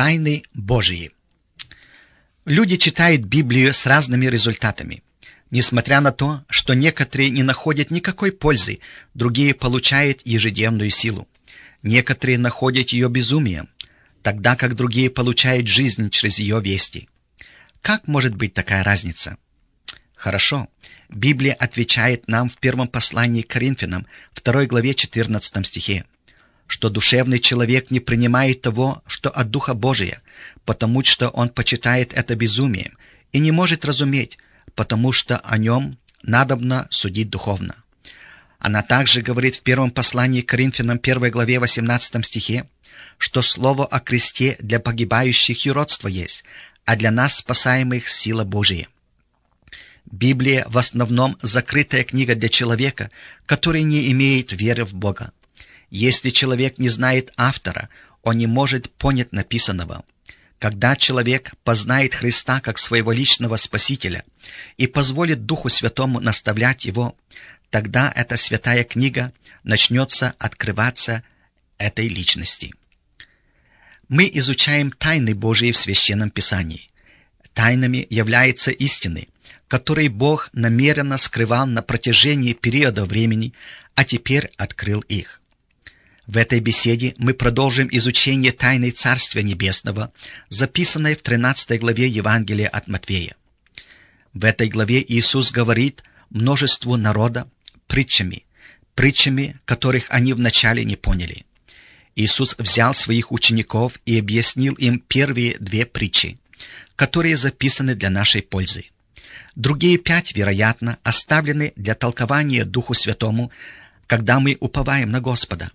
Тайны Божьи. Люди читают Библию с разными результатами. Несмотря на то, что некоторые не находят никакой пользы, другие получают ежедневную силу. Некоторые находят ее безумием, тогда как другие получают жизнь через ее вести. Как может быть такая разница? Хорошо. Библия отвечает нам в первом послании к Коринфянам, 2 главе 14 стихе, что душевный человек не принимает того, что от Духа Божия, потому что он почитает это безумием и не может разуметь, потому что о нем надобно судить духовно. Она также говорит в первом послании к Коринфянам, 1 главе 18 стихе, что слово о кресте для погибающих юродство есть, а для нас, спасаемых, сила Божия. Библия в основном закрытая книга для человека, который не имеет веры в Бога. Если человек не знает автора, он не может понять написанного. Когда человек познает Христа как своего личного Спасителя и позволит Духу Святому наставлять его, тогда эта святая книга начнется открываться этой личности. Мы изучаем тайны Божьи в Священном Писании. Тайнами являются истины, которые Бог намеренно скрывал на протяжении периода времени, а теперь открыл их. В этой беседе мы продолжим изучение тайны Царствия Небесного, записанной в 13 главе Евангелия от Матфея. В этой главе Иисус говорит множеству народа притчами, которых они вначале не поняли. Иисус взял своих учеников и объяснил им первые 2 притчи, которые записаны для нашей пользы. Другие 5, вероятно, оставлены для толкования Духу Святому, когда мы уповаем на Господа.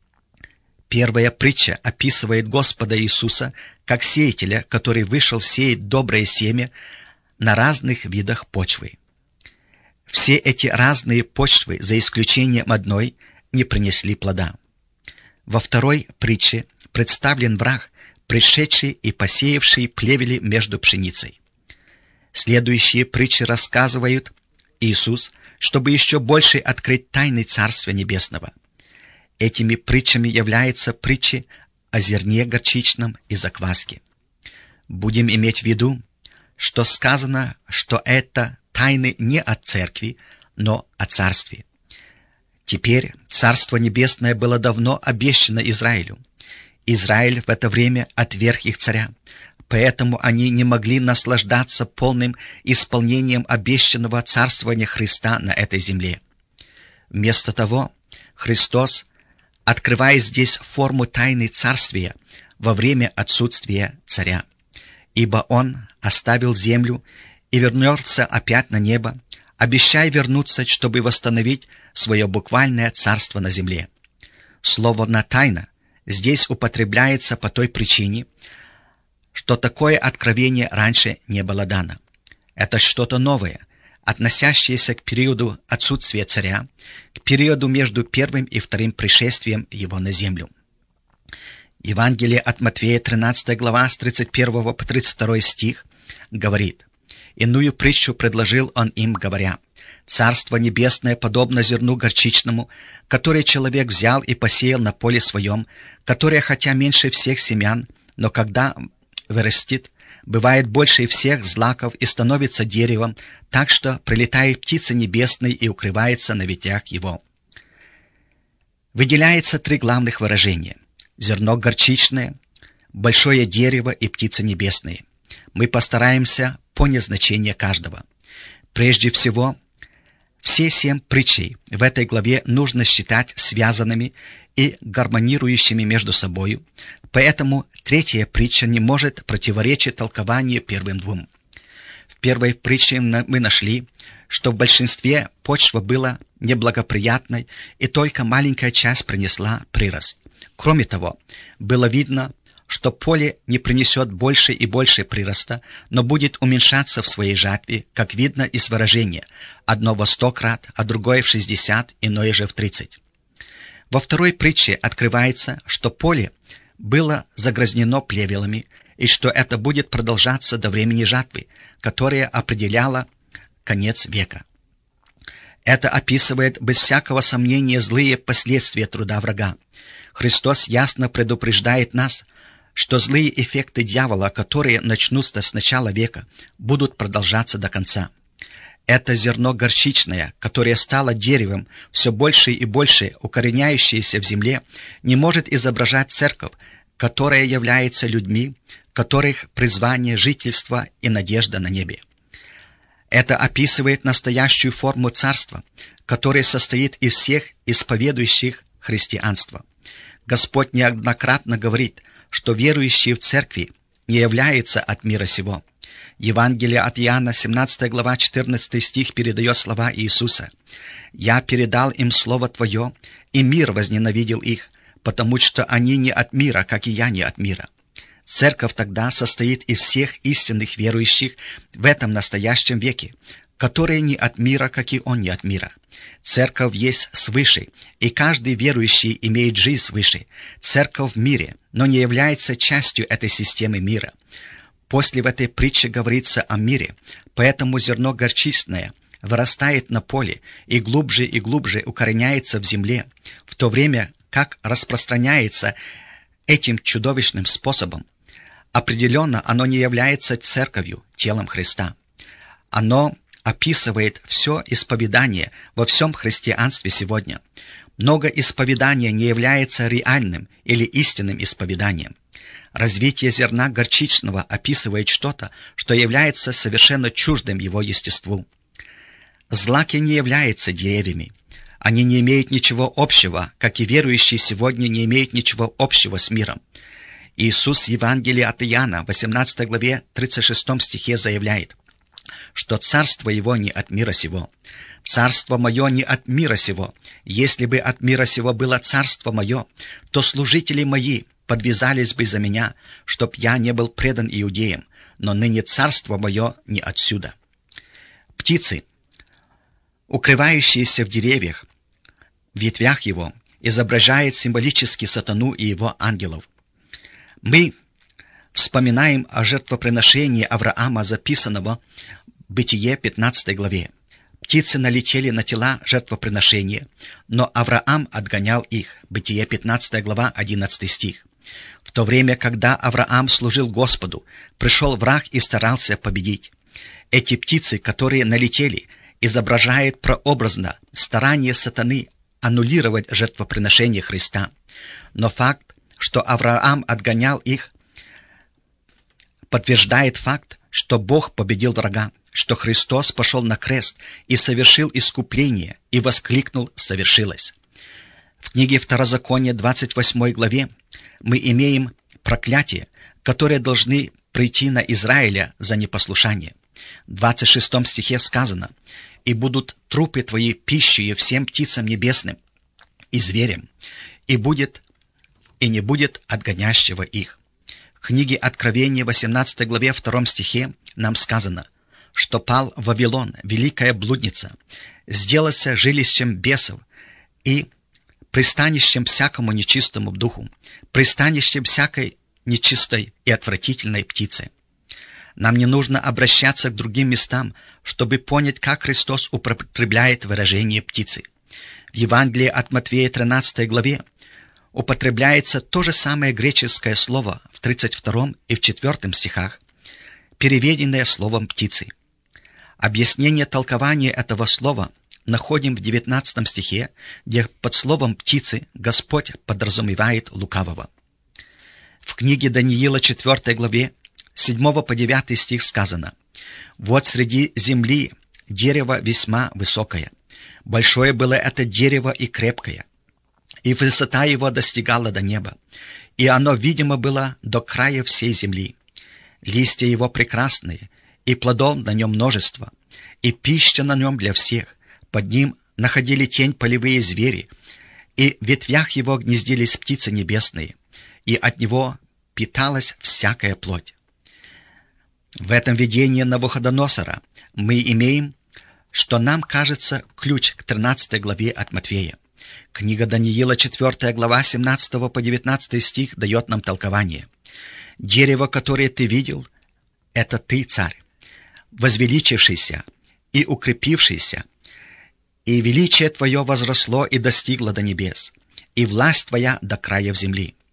Первая притча описывает Господа Иисуса как сеятеля, который вышел сеять доброе семя на разных видах почвы. Все эти разные почвы, за исключением одной, не принесли плода. Во второй притче представлен враг, пришедший и посеявший плевели между пшеницей. Следующие притчи рассказывают Иисус, чтобы еще больше открыть тайны Царствия Небесного. Этими притчами являются притчи о зерне горчичном и закваске. Будем иметь в виду, что сказано, что это тайны не от церкви, но о царстве. Теперь Царство Небесное было давно обещано Израилю. Израиль в это время отверг их царя, поэтому они не могли наслаждаться полным исполнением обещанного царствования Христа на этой земле. Вместо того, Христос открывает здесь форму тайны царствия во время отсутствия царя, ибо Он оставил землю и вернется опять на небо, обещая вернуться, чтобы восстановить свое буквальное царство на земле. Слово «тайна» здесь употребляется по той причине, что такое откровение раньше не было дано. Это что-то новое, относящееся к периоду отсутствия царя, к периоду между первым и вторым пришествием его на землю. Евангелие от Матфея, 13 глава, с 31 по 32 стих, говорит: «Иную притчу предложил он им, говоря: Царство Небесное подобно зерну горчичному, которое человек взял и посеял на поле своем, которое, хотя меньше всех семян, но когда вырастет, бывает больше всех злаков и становится деревом, так что прилетает птица небесная и укрывается на ветвях его». Выделяется 3 главных выражения: зерно горчичное, большое дерево и птица небесная. Мы постараемся понять значение каждого. Прежде всего, все 7 притчей в этой главе нужно считать связанными и гармонирующими между собою, поэтому 3-я притча не может противоречить толкованию первым 2. В первой притче мы нашли, что в большинстве почва была неблагоприятной, и только маленькая часть принесла прирост. Кроме того, было видно, что поле не принесет больше и больше прироста, но будет уменьшаться в своей жатве, как видно из выражения: одно во 100 крат, а другое в 60, иное же в 30. Во второй притче открывается, что поле было загрязнено плевелами, и что это будет продолжаться до времени жатвы, которая определяла конец века. Это описывает без всякого сомнения злые последствия труда врага. Христос ясно предупреждает нас, что злые эффекты дьявола, которые начнутся с начала века, будут продолжаться до конца. Это зерно горчичное, которое стало деревом, все больше и больше укореняющееся в земле, не может изображать церковь, которая является людьми, которых призвание, жительство и надежда на небе. Это описывает настоящую форму царства, которое состоит из всех исповедующих христианство. Господь неоднократно говорит, что верующие в церкви не являются от мира сего. Евангелие от Иоанна, 17 глава, 14 стих передает слова Иисуса. «Я передал им Слово Твое, и мир возненавидел их, потому что они не от мира, как и я не от мира». Церковь тогда состоит из всех истинных верующих в этом настоящем веке, которые не от мира, как и он не от мира. Церковь есть свыше, и каждый верующий имеет жизнь свыше. Церковь в мире, но не является частью этой системы мира. После в этой притче говорится о мире, поэтому зерно горчичное вырастает на поле и глубже укореняется в земле, в то время как распространяется этим чудовищным способом. Определенно, оно не является церковью, телом Христа. Оно описывает все исповедание во всем христианстве сегодня. Много исповедания не является реальным или истинным исповеданием. Развитие зерна горчичного описывает что-то, что является совершенно чуждым его естеству. Злаки не являются деревьями. Они не имеют ничего общего, как и верующие сегодня не имеют ничего общего с миром. Иисус в Евангелии от Иоанна, 18 главе, 36 стихе заявляет, что царство его не от мира сего. Царство мое не от мира сего. Если бы от мира сего было царство мое, то служители мои подвязались бы за меня, чтоб я не был предан иудеям, но ныне царство мое не отсюда. Птицы, укрывающиеся в деревьях, в ветвях его, изображают символически сатану и его ангелов. Мы вспоминаем о жертвоприношении Авраама, записанного в Бытие 15 главе. Птицы налетели на тела жертвоприношения, но Авраам отгонял их. Бытие 15 глава, 11 стих. В то время, когда Авраам служил Господу, пришел враг и старался победить. Эти птицы, которые налетели, изображают прообразно старание сатаны аннулировать жертвоприношение Христа. Но факт, что Авраам отгонял их, подтверждает факт, что Бог победил врага, что Христос пошел на крест и совершил искупление, и воскликнул «совершилось». В книге Второзакония, 28 главе, мы имеем проклятие, которое должны прийти на Израиля за непослушание. В 26 стихе сказано: «И будут трупы твои пищей всем птицам небесным и зверям, и не будет отгонящего их». В книге Откровения, 18 главе, 2 стихе нам сказано, что пал Вавилон, великая блудница, сделался жилищем бесов и пристанищем всякому нечистому духу, пристанищем всякой нечистой и отвратительной птицы. Нам не нужно обращаться к другим местам, чтобы понять, как Христос употребляет выражение «птицы». В Евангелии от Матфея 13 главе употребляется то же самое греческое слово в 32 и в 4 стихах, переведенное словом «птицы». Объяснение толкования этого слова находим в 19 стихе, где под словом «птицы» Господь подразумевает лукавого. В книге Даниила 4 главе 7 по 9 стих сказано: «Вот среди земли дерево весьма высокое. Большое было это дерево и крепкое, и высота его достигала до неба, и оно видимо было до края всей земли. Листья его прекрасные, и плодов на нем множество, и пища на нем для всех. Под ним находили тень полевые звери, и в ветвях его гнездились птицы небесные, и от него питалась всякая плоть». В этом видении Навуходоносора мы имеем, что нам кажется, ключ к 13 главе от Матфея. Книга Даниила, 4 глава, 17 по 19 стих дает нам толкование. «Дерево, которое ты видел, это ты, царь, возвеличившийся и укрепившийся, и величие твое возросло и достигло до небес, и власть твоя до краев земли.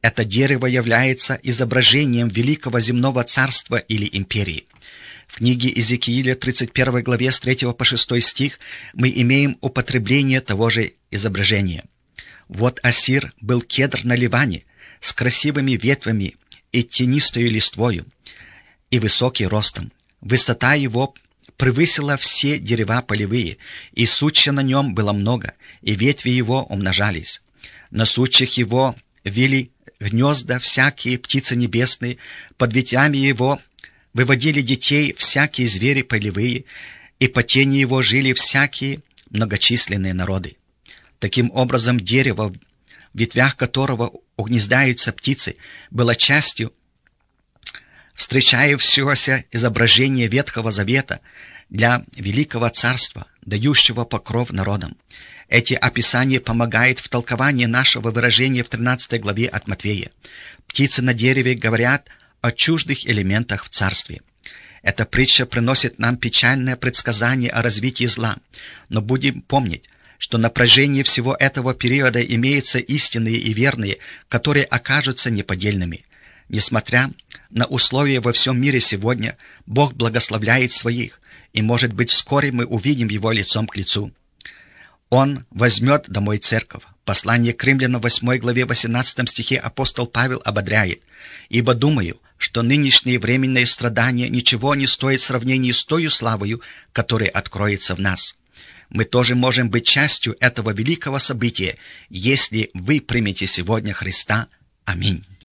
Это дерево является изображением великого земного царства или империи. В книге Иезекииля, 31 главе, с 3 по 6 стих, мы имеем употребление того же изображения. «Вот Ассир был кедр на Ливане, с красивыми ветвями и тенистою листвою, и высокий ростом. Высота его превысила все дерева полевые, и сучья на нем было много, и ветви его умножались. На сучьях его вили гнезда всякие птицы небесные, под ветвями его выводили детей всякие звери полевые, и по тени его жили всякие многочисленные народы. Таким образом, дерево, в ветвях которого угнездаются птицы, было частью встречающегося изображения Ветхого Завета для Великого Царства, дающего покров народам. Эти описания помогают в толковании нашего выражения в 13 главе от Матфея. Птицы на дереве говорят о чуждых элементах в царстве. Эта притча приносит нам печальное предсказание о развитии зла, но будем помнить, что на протяжении всего этого периода имеются истинные и верные, которые окажутся неподдельными. Несмотря на условия во всем мире сегодня, Бог благословляет своих, и, может быть, вскоре мы увидим Его лицом к лицу. Он возьмет домой церковь. Послание к Римлянам, 8 главе, 18 стихе апостол Павел ободряет: «Ибо думаю, что нынешние временные страдания ничего не стоят в сравнении с тою славою, которая откроется в нас». Мы тоже можем быть частью этого великого события, если вы примете сегодня Христа. Аминь.